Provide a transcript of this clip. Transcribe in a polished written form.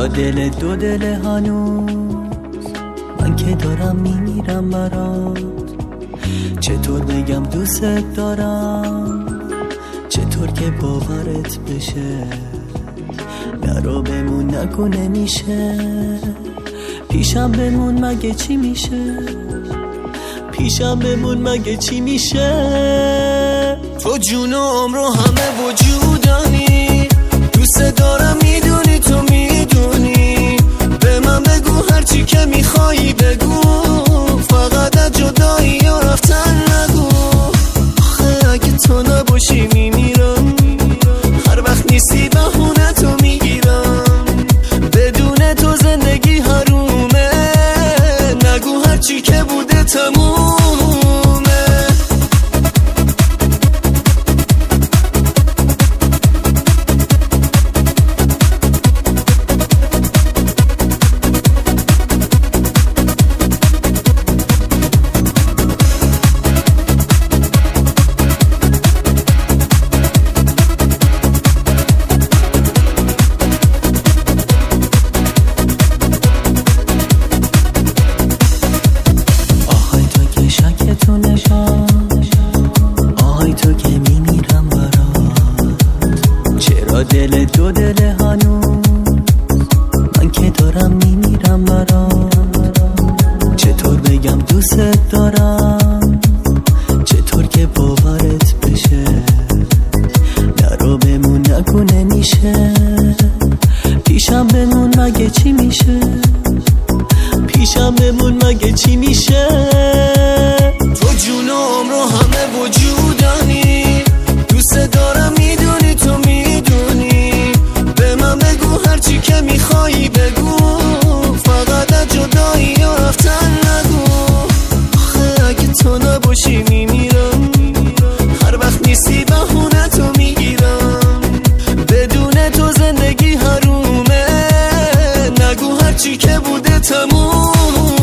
چرا دل دو دل هنوز من که دارم میمیرم برات؟ چطور بگم دوست دارم، چطور که باورت بشه؟ نرو بمون نگو نمیشه، پیشم بمون مگه چی میشه؟ پیشم بمون مگه چی میشه؟ تو جون و عمر و همه وجودانی، دوست دارم میدونی، تو میدونی. به من بگو هرچی که میخوایی بگو، فقط از جدایی یا رفتن نگو. آخه اگه تو نباشی میمیرم، هر وقت نیستی بهونه تو میگیرم. بدون تو زندگی حرومه، نگو هرچی که بوده تمومه. آهای تو که میمیرم برات، چرا دل دو دل هنوز من که دارم میمیرم برات؟ چطور بگم دوست دارم، چطور که باورت بشه؟ نرو بمون نگو نمیشه، پیشم بمون مگه چی میشه؟ پیشم بمون مگه چی میشه؟ تو جون و عمر و همه وجودانی، دوست دارم میدونی، تو میدونی. به من بگو هرچی که میخوایی بگو، فقط از جدایی یا رفتن نگو. آخه اگه تو نباشی میمیرم، هر وقت نیستی بهونه تو میگیرم. بدون تو زندگی حرومه، نگو هرچی که بوده تموم.